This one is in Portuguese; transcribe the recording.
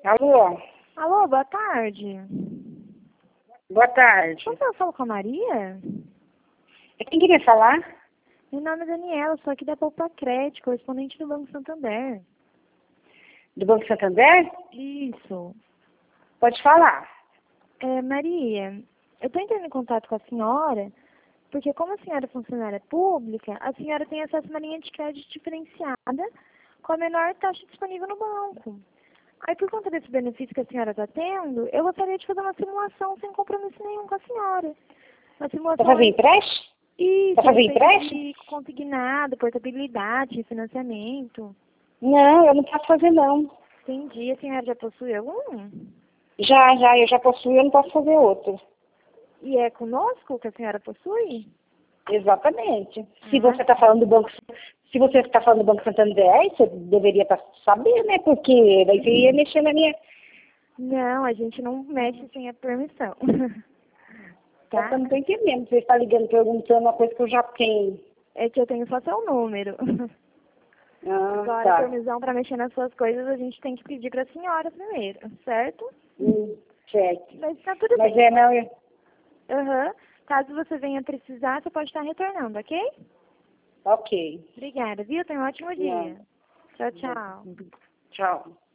Alô? Alô, boa tarde. Boa tarde. Como eu falo com a Maria? Quem queria falar? Meu nome é Daniela, sou aqui da Poupa Crédito, correspondente do Banco Santander. Do Banco Santander? Isso. Pode falar. Maria, eu estou entrando em contato com a senhora, porque como a senhora é funcionária pública, a senhora tem acesso a uma linha de crédito diferenciada com a menor taxa disponível no banco. Aí, por conta desse benefício que a senhora está tendo, eu gostaria de fazer uma simulação sem compromisso nenhum com a senhora. Uma simulação... Para fazer empréstimo? Isso, Para fazer respeito empréstimo? de consignado, portabilidade, financiamento. Não, eu não posso fazer não. Entendi. A senhora já possui algum? Eu já possuo, eu não posso fazer outro. E é conosco que a senhora possui? Exatamente. Se Ah, você está falando do Banco, se você está falando do Banco Santander, você deveria saber, né? Porque daí você ia mexer na minha. não, a gente não mexe sem a permissão. Só que Tá? eu não estou entendendo. Você está ligando perguntando uma coisa que eu já tenho. É que eu tenho só seu número. Ah, Agora, a tá. permissão para mexer nas suas coisas, a gente tem que pedir para a senhora primeiro, certo? Certo. Mas tá tudo Mas bem. não. Aham. Caso você venha precisar, você pode estar retornando, ok? Ok. Obrigada, viu? Tenha um ótimo dia. Não. Tchau, tchau. Tchau.